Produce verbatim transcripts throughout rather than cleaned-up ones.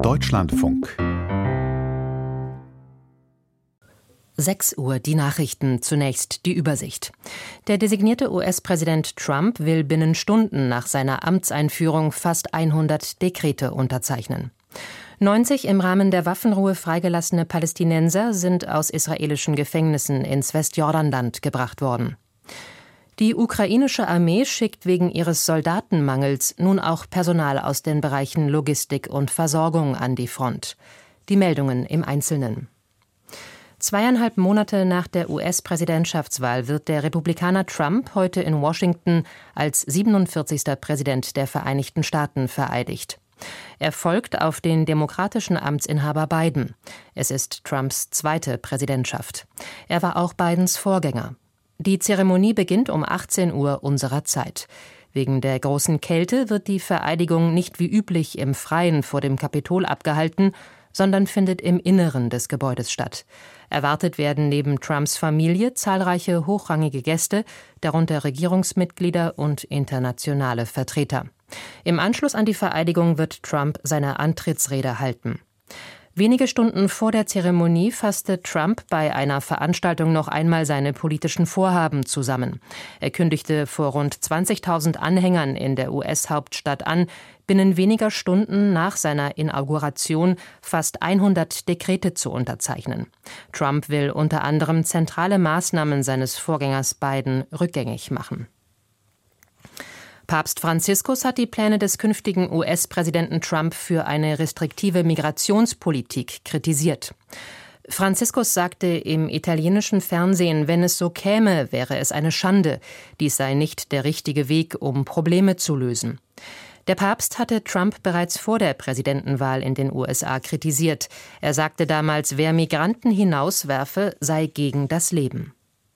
Deutschlandfunk. sechs Uhr, die Nachrichten, zunächst die Übersicht. Der designierte U S-Präsident Trump will binnen Stunden nach seiner Amtseinführung fast hundert Dekrete unterzeichnen. neunzig im Rahmen der Waffenruhe freigelassene Palästinenser sind aus israelischen Gefängnissen ins Westjordanland gebracht worden. Die ukrainische Armee schickt wegen ihres Soldatenmangels nun auch Personal aus den Bereichen Logistik und Versorgung an die Front. Die Meldungen im Einzelnen. Zweieinhalb Monate nach der U S-Präsidentschaftswahl wird der Republikaner Trump heute in Washington als siebenundvierzigster Präsident der Vereinigten Staaten vereidigt. Er folgt auf den demokratischen Amtsinhaber Biden. Es ist Trumps zweite Präsidentschaft. Er war auch Bidens Vorgänger. Die Zeremonie beginnt um achtzehn Uhr unserer Zeit. Wegen der großen Kälte wird die Vereidigung nicht wie üblich im Freien vor dem Kapitol abgehalten, sondern findet im Inneren des Gebäudes statt. Erwartet werden neben Trumps Familie zahlreiche hochrangige Gäste, darunter Regierungsmitglieder und internationale Vertreter. Im Anschluss an die Vereidigung wird Trump seine Antrittsrede halten. Wenige Stunden vor der Zeremonie fasste Trump bei einer Veranstaltung noch einmal seine politischen Vorhaben zusammen. Er kündigte vor rund zwanzigtausend Anhängern in der U S-Hauptstadt an, binnen weniger Stunden nach seiner Inauguration fast hundert Dekrete zu unterzeichnen. Trump will unter anderem zentrale Maßnahmen seines Vorgängers Biden rückgängig machen. Papst Franziskus hat die Pläne des künftigen U S-Präsidenten Trump für eine restriktive Migrationspolitik kritisiert. Franziskus sagte im italienischen Fernsehen, wenn es so käme, wäre es eine Schande. Dies sei nicht der richtige Weg, um Probleme zu lösen. Der Papst hatte Trump bereits vor der Präsidentenwahl in den U S A kritisiert. Er sagte damals, wer Migranten hinauswerfe, sei gegen das Leben.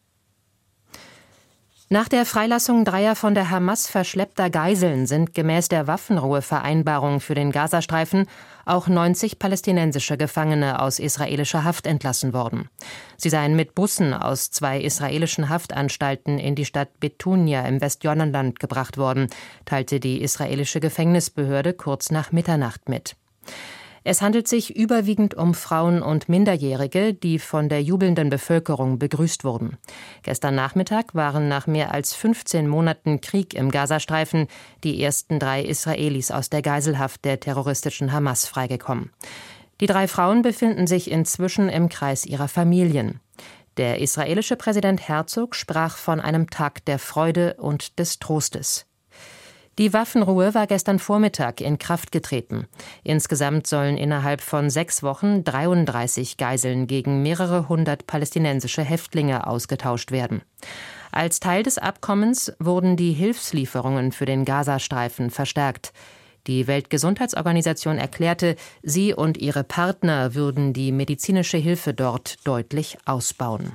Nach der Freilassung dreier von der Hamas verschleppter Geiseln sind gemäß der Waffenruhevereinbarung für den Gazastreifen auch neunzig palästinensische Gefangene aus israelischer Haft entlassen worden. Sie seien mit Bussen aus zwei israelischen Haftanstalten in die Stadt Betunia im Westjordanland gebracht worden, teilte die israelische Gefängnisbehörde kurz nach Mitternacht mit. Es handelt sich überwiegend um Frauen und Minderjährige, die von der jubelnden Bevölkerung begrüßt wurden. Gestern Nachmittag waren nach mehr als fünfzehn Monaten Krieg im Gazastreifen die ersten drei Israelis aus der Geiselhaft der terroristischen Hamas freigekommen. Die drei Frauen befinden sich inzwischen im Kreis ihrer Familien. Der israelische Präsident Herzog sprach von einem Tag der Freude und des Trostes. Die Waffenruhe war gestern Vormittag in Kraft getreten. Insgesamt sollen innerhalb von sechs Wochen dreiunddreißig Geiseln gegen mehrere hundert palästinensische Häftlinge ausgetauscht werden. Als Teil des Abkommens wurden die Hilfslieferungen für den Gazastreifen verstärkt. Die Weltgesundheitsorganisation erklärte, sie und ihre Partner würden die medizinische Hilfe dort deutlich ausbauen.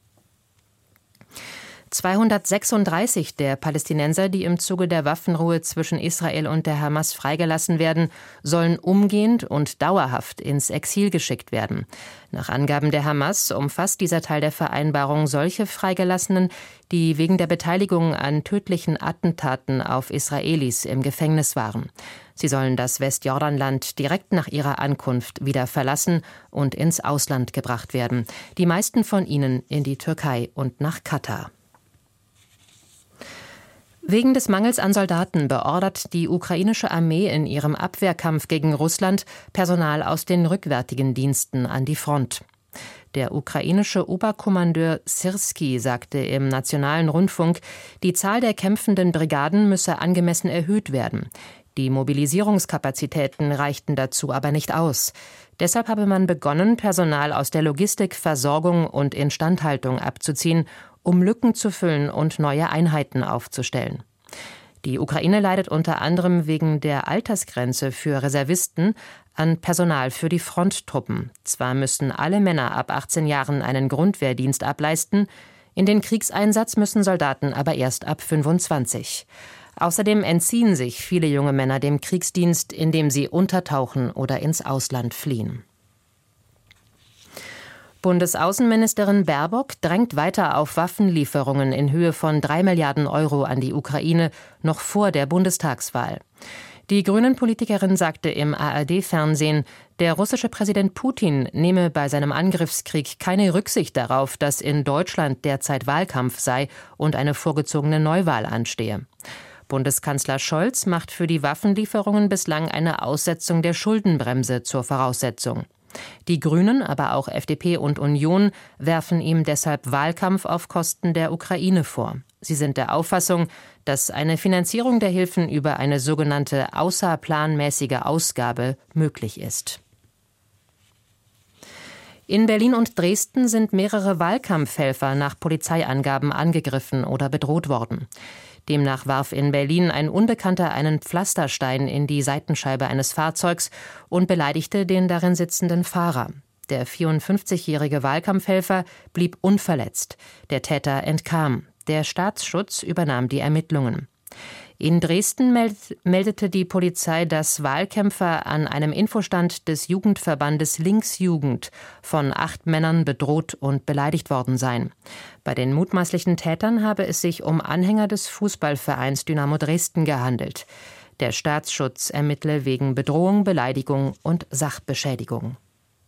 zweihundertsechsunddreißig der Palästinenser, die im Zuge der Waffenruhe zwischen Israel und der Hamas freigelassen werden, sollen umgehend und dauerhaft ins Exil geschickt werden. Nach Angaben der Hamas umfasst dieser Teil der Vereinbarung solche Freigelassenen, die wegen der Beteiligung an tödlichen Attentaten auf Israelis im Gefängnis waren. Sie sollen das Westjordanland direkt nach ihrer Ankunft wieder verlassen und ins Ausland gebracht werden. Die meisten von ihnen in die Türkei und nach Katar. Wegen des Mangels an Soldaten beordert die ukrainische Armee in ihrem Abwehrkampf gegen Russland Personal aus den rückwärtigen Diensten an die Front. Der ukrainische Oberkommandeur Syrski sagte im Nationalen Rundfunk, die Zahl der kämpfenden Brigaden müsse angemessen erhöht werden. Die Mobilisierungskapazitäten reichten dazu aber nicht aus. Deshalb habe man begonnen, Personal aus der Logistik, Versorgung und Instandhaltung abzuziehen, um Lücken zu füllen und neue Einheiten aufzustellen. Die Ukraine leidet unter anderem wegen der Altersgrenze für Reservisten an Personal für die Fronttruppen. Zwar müssen alle Männer ab achtzehn Jahren einen Grundwehrdienst ableisten, in den Kriegseinsatz müssen Soldaten aber erst ab fünfundzwanzig. Außerdem entziehen sich viele junge Männer dem Kriegsdienst, indem sie untertauchen oder ins Ausland fliehen. Bundesaußenministerin Baerbock drängt weiter auf Waffenlieferungen in Höhe von drei Milliarden Euro an die Ukraine noch vor der Bundestagswahl. Die Grünen-Politikerin sagte im A R D-Fernsehen, der russische Präsident Putin nehme bei seinem Angriffskrieg keine Rücksicht darauf, dass in Deutschland derzeit Wahlkampf sei und eine vorgezogene Neuwahl anstehe. Bundeskanzler Scholz macht für die Waffenlieferungen bislang eine Aussetzung der Schuldenbremse zur Voraussetzung. Die Grünen, aber auch F D P und Union werfen ihm deshalb Wahlkampf auf Kosten der Ukraine vor. Sie sind der Auffassung, dass eine Finanzierung der Hilfen über eine sogenannte außerplanmäßige Ausgabe möglich ist. In Berlin und Dresden sind mehrere Wahlkampfhelfer nach Polizeiangaben angegriffen oder bedroht worden. Demnach warf in Berlin ein Unbekannter einen Pflasterstein in die Seitenscheibe eines Fahrzeugs und beleidigte den darin sitzenden Fahrer. Der vierundfünfzigjährige Wahlkampfhelfer blieb unverletzt. Der Täter entkam. Der Staatsschutz übernahm die Ermittlungen. In Dresden meldete die Polizei, dass Wahlkämpfer an einem Infostand des Jugendverbandes Linksjugend von acht Männern bedroht und beleidigt worden seien. Bei den mutmaßlichen Tätern habe es sich um Anhänger des Fußballvereins Dynamo Dresden gehandelt. Der Staatsschutz ermittle wegen Bedrohung, Beleidigung und Sachbeschädigung.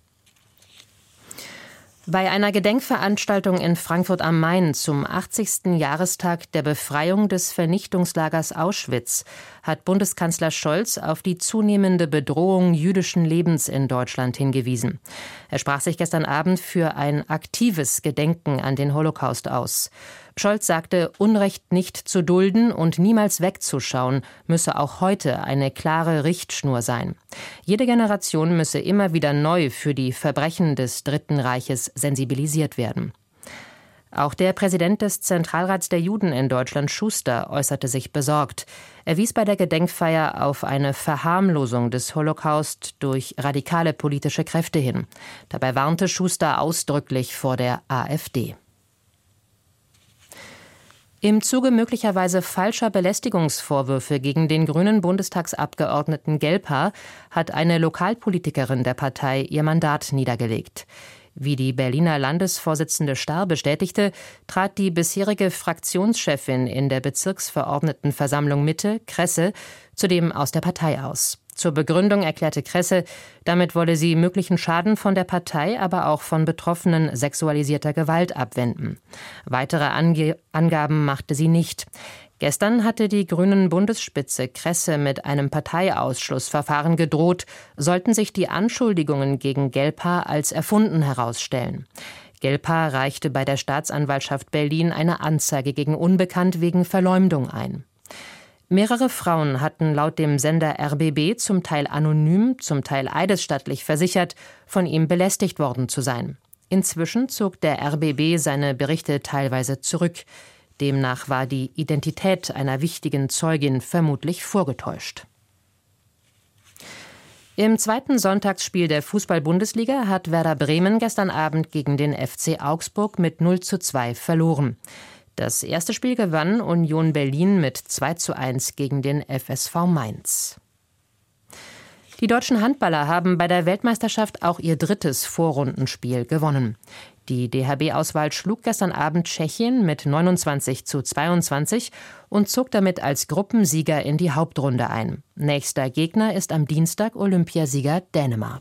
Bei einer Gedenkveranstaltung in Frankfurt am Main zum achtzigsten Jahrestag der Befreiung des Vernichtungslagers Auschwitz hat Bundeskanzler Scholz auf die zunehmende Bedrohung jüdischen Lebens in Deutschland hingewiesen. Er sprach sich gestern Abend für ein aktives Gedenken an den Holocaust aus. Scholz sagte, Unrecht nicht zu dulden und niemals wegzuschauen, müsse auch heute eine klare Richtschnur sein. Jede Generation müsse immer wieder neu für die Verbrechen des Dritten Reiches sensibilisiert werden. Auch der Präsident des Zentralrats der Juden in Deutschland, Schuster, äußerte sich besorgt. Er wies bei der Gedenkfeier auf eine Verharmlosung des Holocaust durch radikale politische Kräfte hin. Dabei warnte Schuster ausdrücklich vor der AfD. Im Zuge möglicherweise falscher Belästigungsvorwürfe gegen den grünen Bundestagsabgeordneten Gelper hat eine Lokalpolitikerin der Partei ihr Mandat niedergelegt. Wie die Berliner Landesvorsitzende Starr bestätigte, trat die bisherige Fraktionschefin in der Bezirksverordnetenversammlung Mitte, Kresse, zudem aus der Partei aus. Zur Begründung erklärte Kresse, damit wolle sie möglichen Schaden von der Partei, aber auch von Betroffenen sexualisierter Gewalt abwenden. Weitere Ange- Angaben machte sie nicht. Gestern hatte die Grünen-Bundesspitze Kresse mit einem Parteiausschlussverfahren gedroht, sollten sich die Anschuldigungen gegen Gelper als erfunden herausstellen. Gelper reichte bei der Staatsanwaltschaft Berlin eine Anzeige gegen Unbekannt wegen Verleumdung ein. Mehrere Frauen hatten laut dem Sender R B B zum Teil anonym, zum Teil eidesstattlich versichert, von ihm belästigt worden zu sein. Inzwischen zog der R B B seine Berichte teilweise zurück. Demnach war die Identität einer wichtigen Zeugin vermutlich vorgetäuscht. Im zweiten Sonntagsspiel der Fußball-Bundesliga hat Werder Bremen gestern Abend gegen den F C Augsburg mit null zu zwei verloren. Das erste Spiel gewann Union Berlin mit zwei zu eins gegen den F S V Mainz. Die deutschen Handballer haben bei der Weltmeisterschaft auch ihr drittes Vorrundenspiel gewonnen. Die D H B-Auswahl schlug gestern Abend Tschechien mit neunundzwanzig zu zweiundzwanzig und zog damit als Gruppensieger in die Hauptrunde ein. Nächster Gegner ist am Dienstag Olympiasieger Dänemark.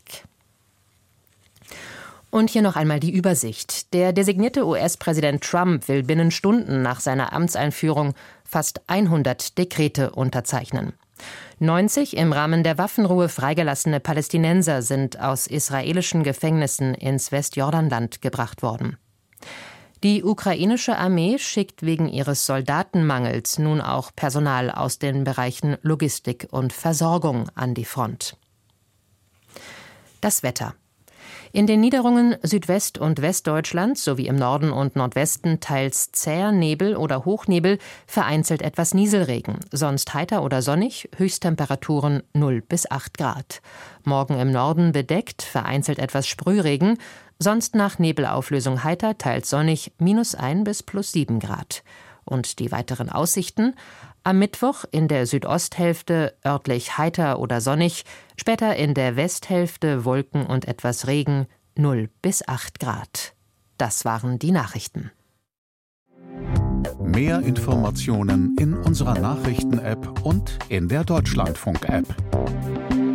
Und hier noch einmal die Übersicht. Der designierte U S-Präsident Trump will binnen Stunden nach seiner Amtseinführung fast hundert Dekrete unterzeichnen. neunzig im Rahmen der Waffenruhe freigelassene Palästinenser sind aus israelischen Gefängnissen ins Westjordanland gebracht worden. Die ukrainische Armee schickt wegen ihres Soldatenmangels nun auch Personal aus den Bereichen Logistik und Versorgung an die Front. Das Wetter. In den Niederungen Südwest- und Westdeutschlands sowie im Norden und Nordwesten teils zäher Nebel oder Hochnebel, vereinzelt etwas Nieselregen. Sonst heiter oder sonnig, Höchsttemperaturen null bis acht Grad. Morgen im Norden bedeckt, vereinzelt etwas Sprühregen. Sonst nach Nebelauflösung heiter, teils sonnig, minus ein bis plus sieben Grad. Und die weiteren Aussichten: Am Mittwoch in der Südosthälfte örtlich heiter oder sonnig, später in der Westhälfte Wolken und etwas Regen, null bis acht Grad. Das waren die Nachrichten. Mehr Informationen in unserer Nachrichten-App und in der Deutschlandfunk-App.